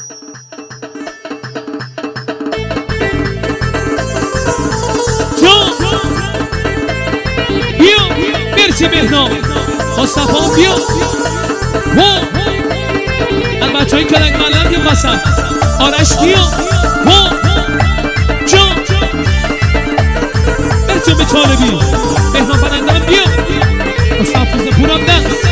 مرسی مهنام مصطفی بیا از بچه های کلنگ ملم بیا بسن آرش بیا جان مرسی به طالبی مهنام بلندم بیا مصطفی پورم دست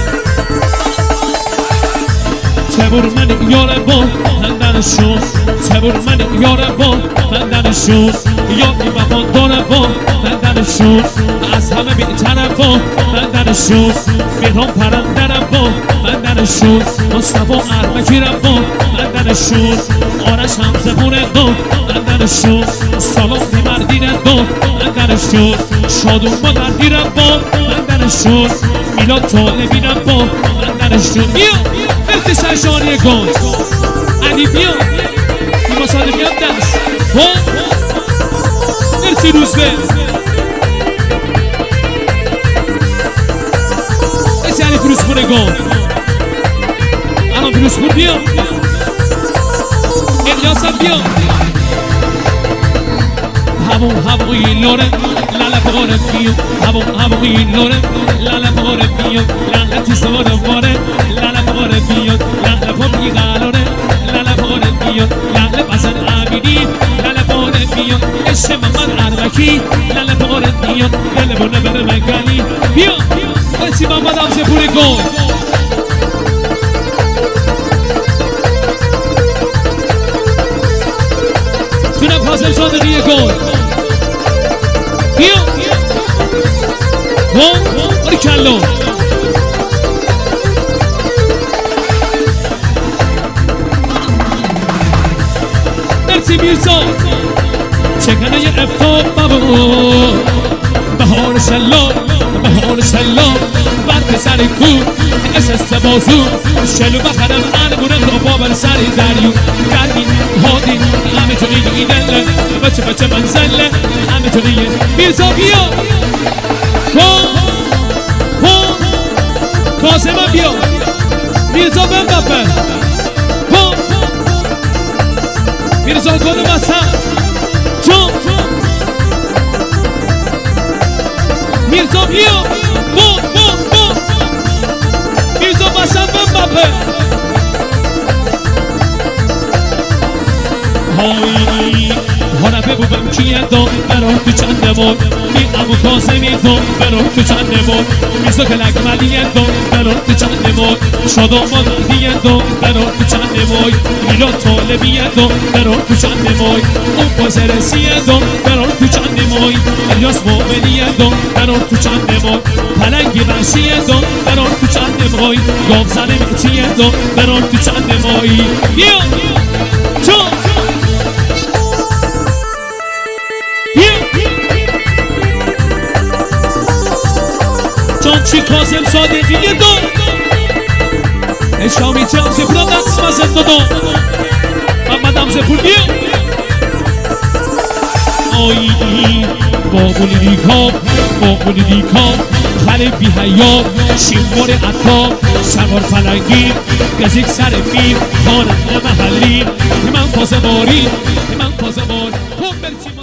تبور من یاره با بندنشون تبور من یاره با بندنشون یادی وفا داره با بندنشون از همه بیتره با بندنشون مهران پرندرم با بندنشون مصطفی ارمکیرم با بندنشون آرش همزه بونه با بندنشون سلام مردینه با بندنشون شادون با دردیرم با بندنشون میلاد طالبینم با بندنشون بیا مرسی سرشانی گل علی بیا نیما صادقی هم دست مرسی روزبه مرسی علی فروزپور گل الان فروزپور بیا الیاس هم بیا هوایی لوره لالا باره بیا هوایی لوره لالا باره بیا لعنتی سواره باره لالا باره بیا لالا باری غالوره لالا باره بیا لالا بزن عبیدی لالا باره بیا عشق محمد ارمکی لالا باره بیا دل بونه بره مگالی بیا مرسی محمد همزه پور گل جناب حاضر صادقی گل بیا باری کلو مرسی میرزا چکنه ی افتاب بابا بهار شلاب بهار شلاب برد سری کو اسست بازو شلو بخرم انگورم رو بابر سری دریو گردی هادی همه جونی این دله بچه منزله همه جونی میرزا بیا کاسم بیا میرزا بم بپر میرزا گل مسد جان میرزا بیا میرزا مسد بم بپر هایی هرفه بودم کیه دام برای تو چنده بود می امو کاسمی دام برای تو چنده بود میرزا کلک ملیه دام برای تو چنده بود شادام مادردیه دام برای تو چنده بود میلاد طالبیه دام برای تو چنده بود اون بازرسیه دام برای تو چنده بود الیاس مومنیه دام برای تو چنده بود پلنگی وحشیه دام برای تو چنده بود گاو زن میتیه دام برای تو چنده بود بیا چون چی کاسم صادقی دو اشامی چه همزه پورم نقص مزد دو محمد همزه پور بیا آیی بابونی دیکام خلی بی حیاب شیمور عطاب شمار فلنگی گزیک سر فیل خانه محلی من پازماری خب برسی